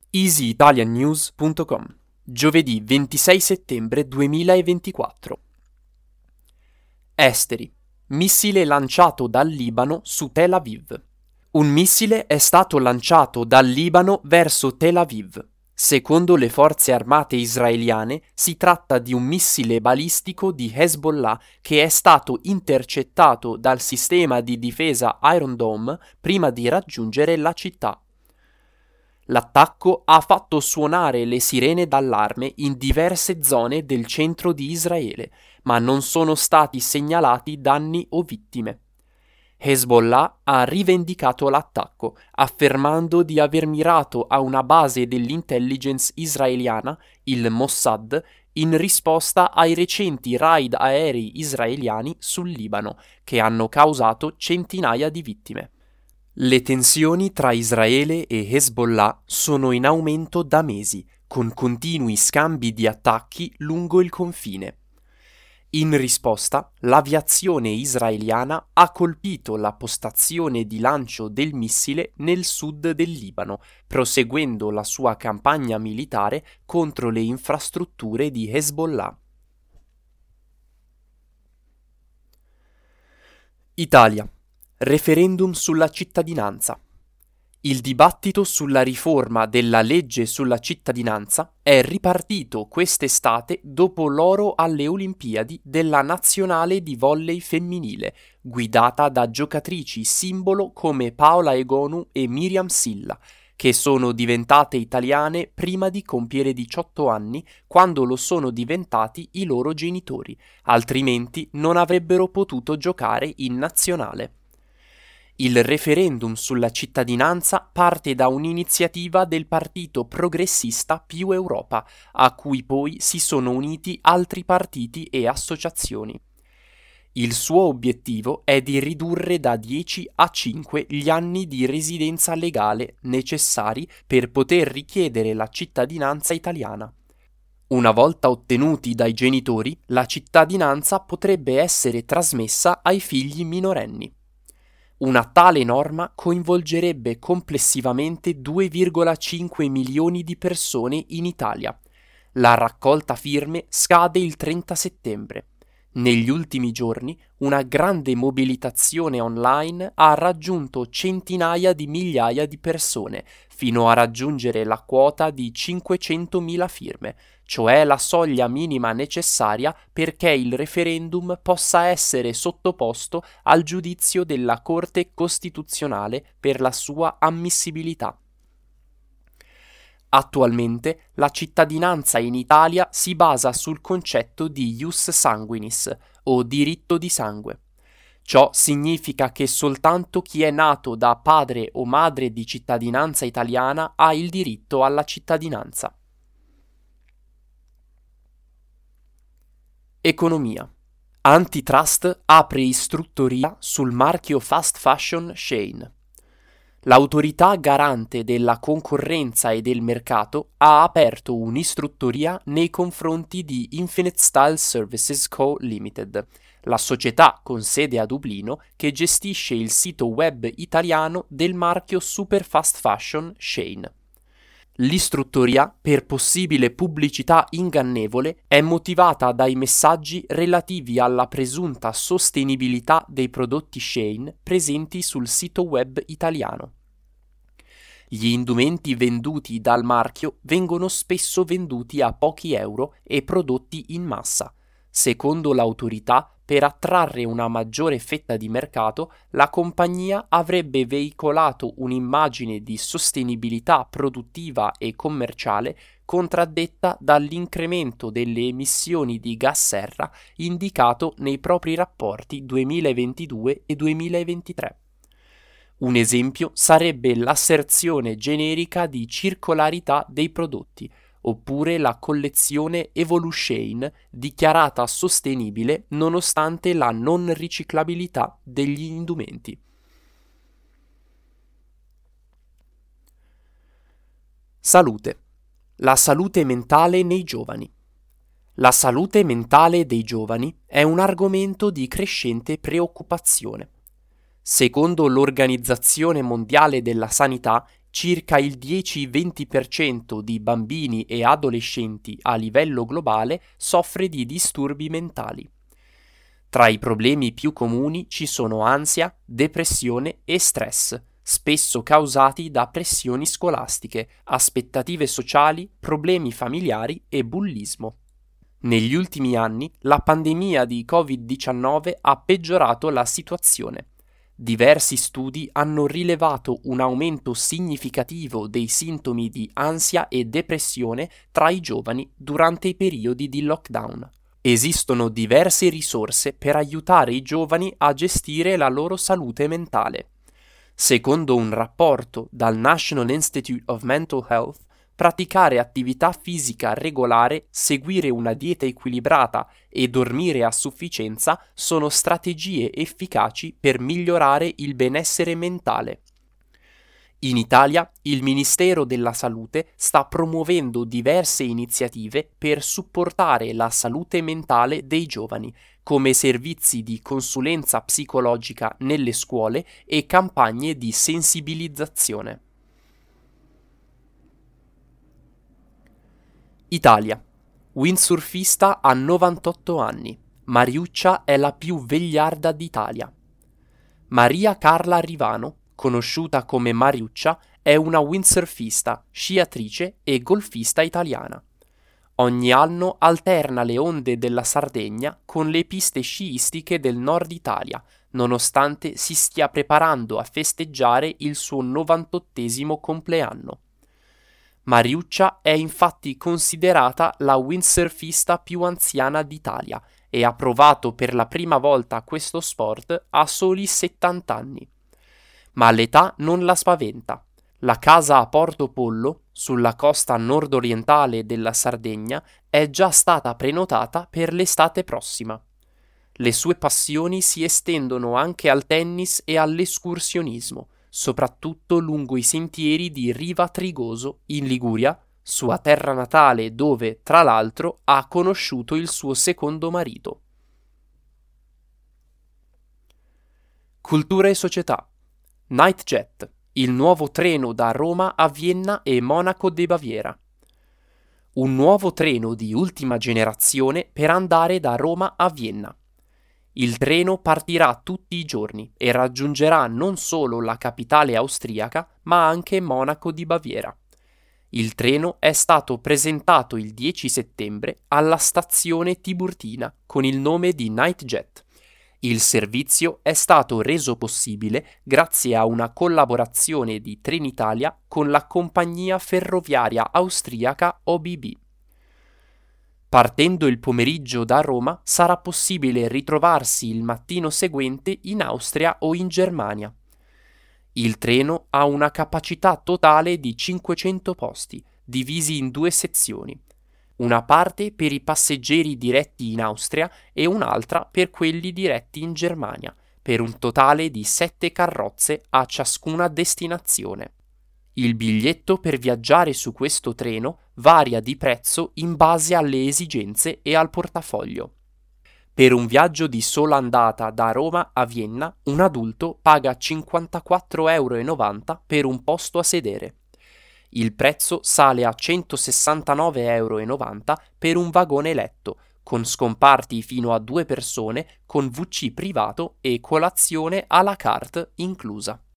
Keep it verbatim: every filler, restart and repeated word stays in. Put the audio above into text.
easy italian news punto com, giovedì ventisei settembre duemilaventiquattro. Esteri. Missile lanciato dal Libano su Tel Aviv. Un missile è stato lanciato dal Libano verso Tel Aviv. Secondo le forze armate israeliane, si tratta di un missile balistico di Hezbollah che è stato intercettato dal sistema di difesa Iron Dome prima di raggiungere la città. L'attacco ha fatto suonare le sirene d'allarme in diverse zone del centro di Israele, ma non sono stati segnalati danni o vittime. Hezbollah ha rivendicato l'attacco, affermando di aver mirato a una base dell'intelligence israeliana, il Mossad, in risposta ai recenti raid aerei israeliani sul Libano, che hanno causato centinaia di vittime. Le tensioni tra Israele e Hezbollah sono in aumento da mesi, con continui scambi di attacchi lungo il confine. In risposta, l'aviazione israeliana ha colpito la postazione di lancio del missile nel sud del Libano, proseguendo la sua campagna militare contro le infrastrutture di Hezbollah. Italia. Referendum sulla cittadinanza. Il dibattito sulla riforma della legge sulla cittadinanza è ripartito quest'estate dopo l'oro alle Olimpiadi della nazionale di volley femminile, guidata da giocatrici simbolo come Paola Egonu e Miriam Silla, che sono diventate italiane prima di compiere diciotto anni, quando lo sono diventati i loro genitori, altrimenti non avrebbero potuto giocare in nazionale. Il referendum sulla cittadinanza parte da un'iniziativa del partito progressista Più Europa, a cui poi si sono uniti altri partiti e associazioni. Il suo obiettivo è di ridurre da dieci a cinque gli anni di residenza legale necessari per poter richiedere la cittadinanza italiana. Una volta ottenuti dai genitori, la cittadinanza potrebbe essere trasmessa ai figli minorenni. Una tale norma coinvolgerebbe complessivamente due virgola cinque milioni di persone in Italia. La raccolta firme scade il trenta settembre. Negli ultimi giorni una grande mobilitazione online ha raggiunto centinaia di migliaia di persone, fino a raggiungere la quota di cinquecentomila firme, cioè la soglia minima necessaria perché il referendum possa essere sottoposto al giudizio della Corte Costituzionale per la sua ammissibilità. Attualmente la cittadinanza in Italia si basa sul concetto di ius sanguinis, o diritto di sangue. Ciò significa che soltanto chi è nato da padre o madre di cittadinanza italiana ha il diritto alla cittadinanza. Economia. Antitrust apre istruttoria sul marchio fast fashion Shein. L'autorità garante della concorrenza e del mercato ha aperto un'istruttoria nei confronti di Infinite Style Services Co. Limited, la società con sede a Dublino che gestisce il sito web italiano del marchio super fast fashion Shein. L'istruttoria per possibile pubblicità ingannevole è motivata dai messaggi relativi alla presunta sostenibilità dei prodotti Shein presenti sul sito web italiano. Gli indumenti venduti dal marchio vengono spesso venduti a pochi euro e prodotti in massa. Secondo l'autorità, per attrarre una maggiore fetta di mercato, la compagnia avrebbe veicolato un'immagine di sostenibilità produttiva e commerciale contraddetta dall'incremento delle emissioni di gas serra indicato nei propri rapporti duemilaventidue e duemilaventitré. Un esempio sarebbe l'asserzione generica di circolarità dei prodotti, oppure la collezione Evolushane dichiarata sostenibile nonostante la non riciclabilità degli indumenti. Salute. La salute mentale nei giovani. La salute mentale dei giovani è un argomento di crescente preoccupazione. Secondo l'Organizzazione Mondiale della Sanità, circa il dieci-venti per cento di bambini e adolescenti a livello globale soffre di disturbi mentali. Tra i problemi più comuni ci sono ansia, depressione e stress, spesso causati da pressioni scolastiche, aspettative sociali, problemi familiari e bullismo. Negli ultimi anni la pandemia di covid diciannove ha peggiorato la situazione. Diversi studi hanno rilevato un aumento significativo dei sintomi di ansia e depressione tra i giovani durante i periodi di lockdown. Esistono diverse risorse per aiutare i giovani a gestire la loro salute mentale. Secondo un rapporto dal National Institute of Mental Health, praticare attività fisica regolare, seguire una dieta equilibrata e dormire a sufficienza sono strategie efficaci per migliorare il benessere mentale. In Italia, il Ministero della Salute sta promuovendo diverse iniziative per supportare la salute mentale dei giovani, come servizi di consulenza psicologica nelle scuole e campagne di sensibilizzazione. Italia. Windsurfista a novantotto anni. Mariuccia è la più vegliarda d'Italia. Maria Carla Rivano, conosciuta come Mariuccia, è una windsurfista, sciatrice e golfista italiana. Ogni anno alterna le onde della Sardegna con le piste sciistiche del nord Italia, nonostante si stia preparando a festeggiare il suo novantottesimo compleanno. Mariuccia è infatti considerata la windsurfista più anziana d'Italia e ha provato per la prima volta questo sport a soli settanta anni. Ma l'età non la spaventa. La casa a Porto Pollo, sulla costa nord-orientale della Sardegna, è già stata prenotata per l'estate prossima. Le sue passioni si estendono anche al tennis e all'escursionismo, soprattutto lungo i sentieri di Riva Trigoso, in Liguria, sua terra natale dove, tra l'altro, ha conosciuto il suo secondo marito. Cultura e società. Nightjet, il nuovo treno da Roma a Vienna e Monaco de Baviera. Un nuovo treno di ultima generazione per andare da Roma a Vienna. Il treno partirà tutti i giorni e raggiungerà non solo la capitale austriaca, ma anche Monaco di Baviera. Il treno è stato presentato il dieci settembre alla stazione Tiburtina con il nome di Nightjet. Il servizio è stato reso possibile grazie a una collaborazione di Trenitalia con la compagnia ferroviaria austriaca O B B. Partendo il pomeriggio da Roma sarà possibile ritrovarsi il mattino seguente in Austria o in Germania. Il treno ha una capacità totale di cinquecento posti, divisi in due sezioni. Una parte per i passeggeri diretti in Austria e un'altra per quelli diretti in Germania, per un totale di sette carrozze a ciascuna destinazione. Il biglietto per viaggiare su questo treno varia di prezzo in base alle esigenze e al portafoglio. Per un viaggio di sola andata da Roma a Vienna, un adulto paga cinquantaquattro virgola novanta euro per un posto a sedere. Il prezzo sale a centosessantanove virgola novanta euro per un vagone letto, con scomparti fino a due persone, con vu ci privato e colazione à la carte inclusa.